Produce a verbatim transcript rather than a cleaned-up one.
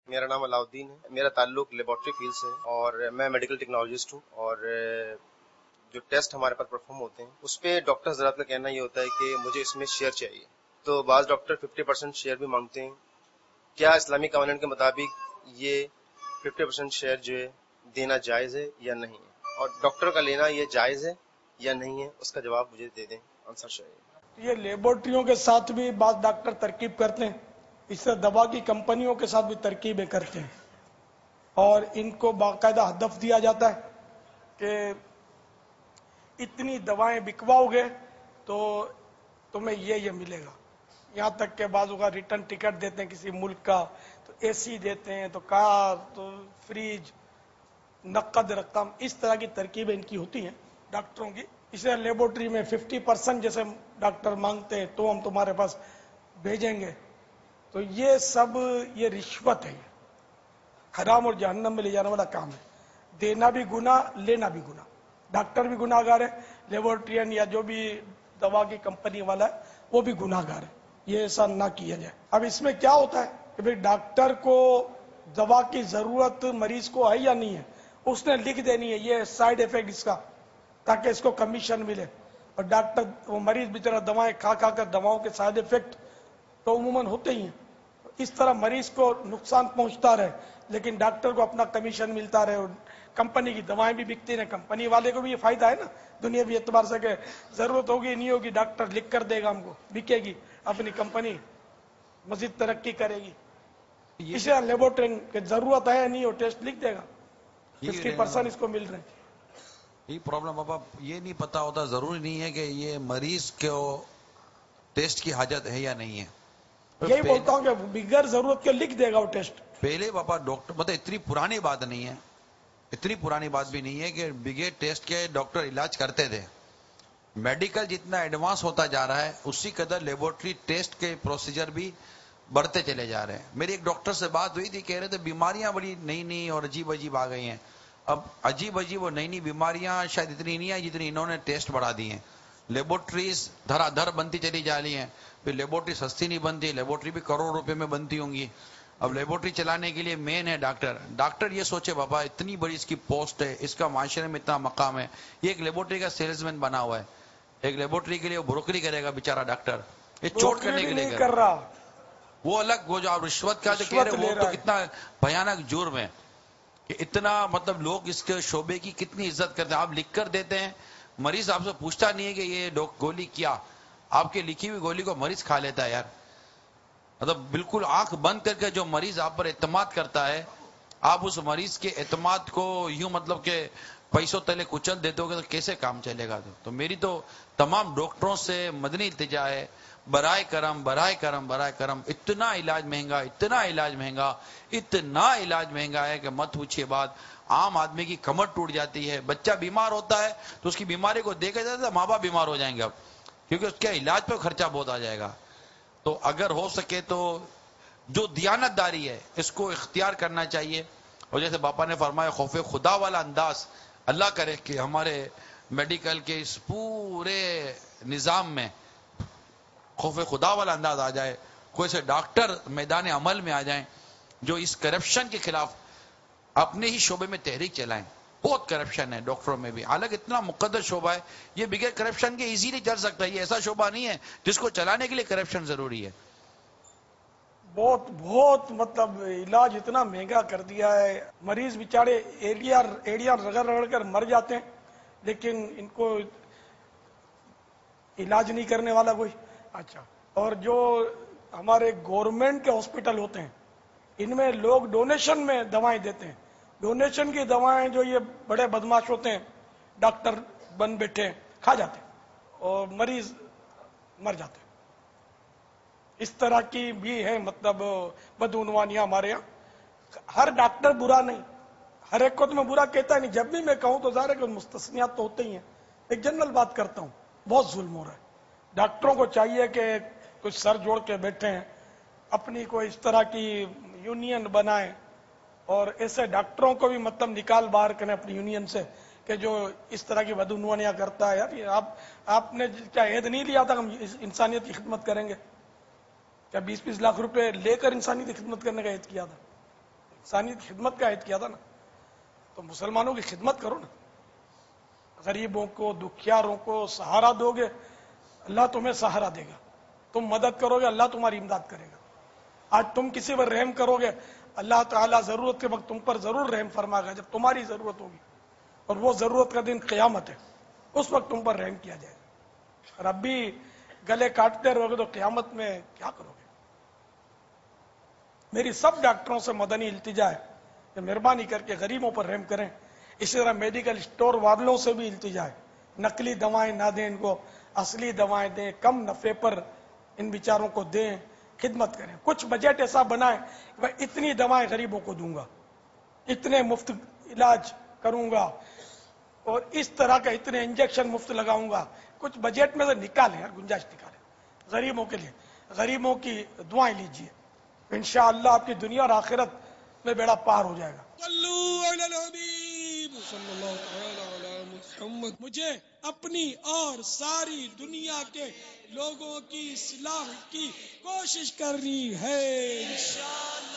میرا نام علاؤدین ہے. میرا تعلق لیبارٹری فیلڈ سے ہے اور میں میڈیکل ٹیکنالوجسٹ ہوں. اور جو ٹیسٹ ہمارے پاس پرفارم ہوتے ہیں اس پہ ڈاکٹر حضرات کا کہنا یہ ہوتا ہے کہ مجھے اس میں شیئر چاہیے. تو بعض ڈاکٹر ففٹی پرسینٹ شیئر بھی مانگتے ہیں. کیا اسلامی قوانین کے مطابق یہ ففٹی پرسینٹ شیئر جو ہے دینا جائز ہے یا نہیں ہے, اور ڈاکٹر کا لینا یہ جائز ہے یا نہیں ہے, اس کا جواب مجھے دے دیں. آنسر چاہیے. یہ لیبارٹریوں کے ساتھ بھی بعض ڈاکٹر ترکیب کرتے ہیں, اس سے دوا کی کمپنیوں کے ساتھ بھی ترکیبیں کرتے ہیں, اور ان کو باقاعدہ ہدف دیا جاتا ہے کہ اتنی دوائیں بکواؤ گے تو تمہیں یہ یہ ملے گا. یہاں تک کہ بعض اوقات ریٹرن ٹکٹ دیتے ہیں کسی ملک کا, تو اے سی دیتے ہیں, تو کار, تو فریج, نقد رقم, اس طرح کی ترکیبیں ان کی ہوتی ہیں ڈاکٹروں کی. اسے لیبورٹری میں ففٹی پرسنٹ جیسے ڈاکٹر مانگتے ہیں تو ہم تمہارے پاس بھیجیں گے. تو یہ سب یہ رشوت ہے, یہ حرام اور جہنم میں لے جانے والا کام ہے. دینا بھی گناہ, لینا بھی گناہ. ڈاکٹر بھی گناہ گار ہے, لیبورٹرین یا جو بھی دوا کی کمپنی والا ہے وہ بھی گناہ گار ہے. یہ ایسا نہ کیا جائے. اب اس میں کیا ہوتا ہے کہ بھئی ڈاکٹر کو دوا کی ضرورت مریض کو ہے یا نہیں ہے, اس نے لکھ دینی ہے یہ سائیڈ افیکٹ اس کا, تاکہ اس کو کمیشن ملے. اور ڈاکٹر وہ مریض بیچارہ دوائیں کھا کھا کر دواؤں کے سائیڈ افیکٹ تو عموماً ہوتے ہی ہیں, اس طرح مریض کو نقصان پہنچتا رہے لیکن ڈاکٹر کو اپنا کمیشن ملتا رہے. اور کمپنی کی دوائیں بھی بکتی رہے, کمپنی والے کو بھی یہ فائدہ ہے نا دنیاوی اعتبار سے کہ ضرورت ہوگی نہیں ہوگی ڈاکٹر لکھ کر دے گا ہم کو, بکے گی اپنی کمپنی, مزید ترقی کرے گی. اسے لیبورٹری کی ضرورت ہے نہیں ہو ٹیسٹ لکھ دے گا, ففٹی پرسینٹ اس کو مل رہے ہیں. یہ پرابلم بابا یہ نہیں پتا ہوتا, ضروری نہیں ہے کہ یہ مریض کو ٹیسٹ کی حاجت ہے یا نہیں ہے. یہی بولتا ہوں کہ بغیر ضرورت کے لکھ دے گا وہ ٹیسٹ. پہلے بابا ڈاکٹر مطلب اتنی پرانی بات نہیں ہے, اتنی پرانی بات بھی نہیں ہے کہ بغیر ٹیسٹ کے ڈاکٹر علاج کرتے تھے. میڈیکل جتنا ایڈوانس ہوتا جا رہا ہے اسی قدر لیبورٹری ٹیسٹ کے پروسیجر بھی بڑھتے چلے جا رہے ہیں. میری ایک ڈاکٹر سے بات ہوئی تھی, کہہ رہے تھے بیماریاں بڑی نئی نئی اور عجیب عجیب آ گئی ہیں. اب عجیب عجیب اور نئی نئی بیماریاں شاید اتنی نہیں ہیں جتنی انہوں نے ٹیسٹ بڑھا دی ہیں. لیبورٹریز دھڑا دھڑ بنتی چلی جا رہی ہیں. پھر لیبورٹری سستی نہیں بنتی, لیبورٹری بھی کروڑ روپے میں بنتی ہوں گی. اب لیبورٹری چلانے کے لیے مین ہے ڈاکٹر. ڈاکٹر یہ سوچے بابا اتنی بڑی اس کی پوسٹ ہے, اس کا معاشرے میں اتنا مقام ہے, یہ ایک لیبورٹری کا سیلز مین بنا ہوا ہے. ایک لیبورٹری کے لیے وہ بروکری کرے گا بیچارہ ڈاکٹر, یہ چوٹ کرنے کے لیے کر رہا. وہ الگ, وہ جو آپ رشوت کا جو کہہ رہے وہ تو کتنا بھیانک جرم ہے کہ اتنا مطلب لوگ اس کے شعبے کی کتنی عزت کرتے ہیں. آپ لکھ کر دیتے ہیں, مریض آپ سے پوچھتا نہیں ہے کہ یہ گولی کیا, آپ کے لکھی ہوئی گولی کو مریض کھا لیتا ہے. یار مطلب بالکل آنکھ بند کر کے جو مریض آپ پر اعتماد کرتا ہے, آپ اس مریض کے اعتماد کو یوں مطلب کہ پیسوں تلے کچل دیتے ہو گے تو کیسے کام چلے گا. تو میری تو تمام ڈاکٹروں سے مدنی التجا ہے, برائے کرم برائے کرم برائے کرم, اتنا علاج مہنگا اتنا علاج مہنگا اتنا علاج مہنگا ہے کہ مت پوچھیے بات. عام آدمی کی کمر ٹوٹ جاتی ہے. بچہ بیمار ہوتا ہے تو اس کی بیماری کو دیکھا جاتا ہے, ماں باپ بیمار ہو جائیں گے اب, کیونکہ اس کے علاج پہ خرچہ بہت آ جائے گا. تو اگر ہو سکے تو جو دیانت داری ہے اس کو اختیار کرنا چاہیے. اور جیسے باپا نے فرمایا خوف خدا والا انداز, اللہ کرے کہ ہمارے میڈیکل کے اس پورے نظام میں خوف خدا والا انداز آ جائے. کوئی سے ڈاکٹر میدان عمل میں آ جائیں جو اس کرپشن کے خلاف اپنے ہی شعبے میں تحریک چلائیں. بہت کرپشن ہے ڈاکٹروں میں بھی, حالانکہ اتنا مقدس شعبہ ہے, یہ بغیر کرپشن کے ایزیلی چل سکتا ہے. یہ ایسا شعبہ نہیں ہے جس کو چلانے کے لیے کرپشن ضروری ہے. بہت بہت مطلب علاج اتنا مہنگا کر دیا ہے, مریض بیچارے ایڑیاں ایڑیاں رگڑ رگڑ کر مر جاتے ہیں, لیکن ان کو علاج نہیں کرنے والا کوئی. اچھا, اور جو ہمارے گورنمنٹ کے ہاسپٹل ہوتے ہیں ان میں لوگ ڈونیشن میں دوائیں دیتے ہیں. ڈونیشن کی دوائیں جو یہ بڑے بدماش ہوتے ہیں ڈاکٹر بن بیٹھے ہیں, کھا جاتے ہیں اور مریض مر جاتے ہیں. اس طرح کی بھی ہے مطلب بدعنوانیاں ہمارے یہاں. ہر ڈاکٹر برا نہیں, ہر ایک کو تو میں برا کہتا نہیں, جب بھی میں کہوں تو ظاہر ہے کہ مستثنیات تو ہوتے ہی ہیں. ایک جنرل بات کرتا ہوں, بہت ظلم ہو رہا ہے. ڈاکٹروں کو چاہیے کہ کچھ سر جوڑ کے بیٹھے ہیں, اپنی کوئی اس طرح کی یونین بنائیں, اور ایسے ڈاکٹروں کو بھی مطلب نکال باہر کریں اپنی یونین سے کہ جو اس طرح کی بدعنوانیاں کرتا ہے. یار آپ آپ نے کیا عہد نہیں لیا تھا ہم انسانیت کی خدمت کریں گے؟ کیا بیس بیس لاکھ روپے لے کر انسانیت کی خدمت کرنے کا عہد کیا تھا؟ انسانیت خدمت کا عہد کیا تھا نا، تو مسلمانوں کی خدمت کرو نا، غریبوں کو دکھیاروں کو سہارا دو گے اللہ تمہیں سہارا دے گا، تم مدد کرو گے اللہ تمہاری امداد کرے گا. آج تم کسی پر رحم کرو گے اللہ تعالیٰ ضرورت کے وقت تم پر ضرور رحم فرمائے گا، جب تمہاری ضرورت ہوگی، اور وہ ضرورت کا دن قیامت ہے، اس وقت تم پر رحم کیا جائے گا. اور اب بھی گلے کاٹتے رہو گے تو قیامت میں کیا کرو گے؟ میری سب ڈاکٹروں سے مدنی التجا ہے کہ مہربانی کر کے غریبوں پر رحم کریں. اسی طرح میڈیکل اسٹور والوں سے بھی التجا ہے، نقلی دوائیں نہ دیں ان کو، اصلی دوائیں دیں، کم نفے پر ان بیچاروں کو دیں، خدمت کریں. کچھ بجٹ ایسا بنائیں کہ میں اتنی دوائیں غریبوں کو دوں گا، اتنے مفت علاج کروں گا، اور اس طرح کا اتنے انجیکشن مفت لگاؤں گا. کچھ بجٹ میں سے نکالیں یار، گنجائش نکالیں غریبوں کے لیے، غریبوں کی دعائیں لیجیے، انشاءاللہ آپ کی دنیا اور آخرت میں بیڑا پار ہو جائے گا. صلو علی الحبیب صلی اللہ تعالی علی محمد. مجھے اپنی اور ساری دنیا کے لوگوں کی اصلاح کی کوشش کرنی ہے انشاءاللہ.